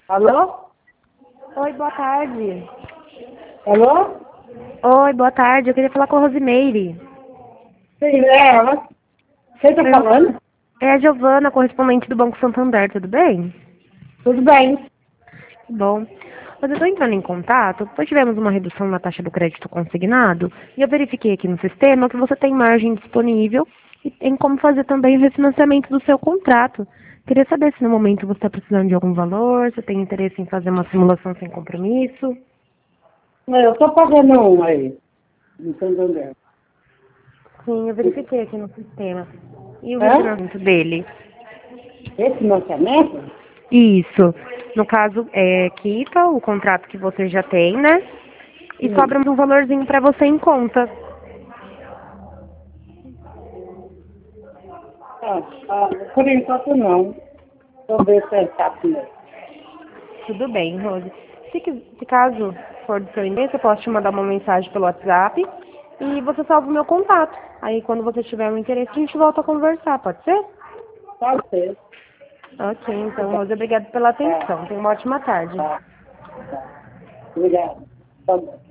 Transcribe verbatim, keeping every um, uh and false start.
Alô? Oi, boa tarde. Alô? Oi, boa tarde. Eu queria falar com a Rosimeire. Sim, é ela. Quem tá falando? É a Giovana, correspondente do Banco Santander, tudo bem? Tudo bem. Que bom. Mas eu estou entrando em contato, pois tivemos uma redução na taxa do crédito consignado e eu verifiquei aqui no sistema que você tem margem disponível e tem como fazer também o refinanciamento do seu contrato. Queria saber se no momento você está precisando de algum valor, se tem interesse em fazer uma simulação sem compromisso. Não, eu tô pagando um aí. Não tô entendendo. Sim, eu verifiquei aqui no sistema. E o Hã? refinanciamento dele? Esse financiamento? Isso. No caso, é, quita o contrato que você já tem, né? E Sim. sobra um valorzinho para você em conta. Ah, ah, por enquanto não. Vou ver se é fácil mesmo. Tudo bem, Rose. Se, quis- se caso for do seu endereço, eu posso te mandar uma mensagem pelo WhatsApp e você salva o meu contato. Aí, quando você tiver um interesse, a gente volta a conversar, pode ser? Pode ser. Ok, então, Rose, obrigada pela Tá, atenção. Tenha uma ótima tarde. tá, tá. Obrigado. Tá bom.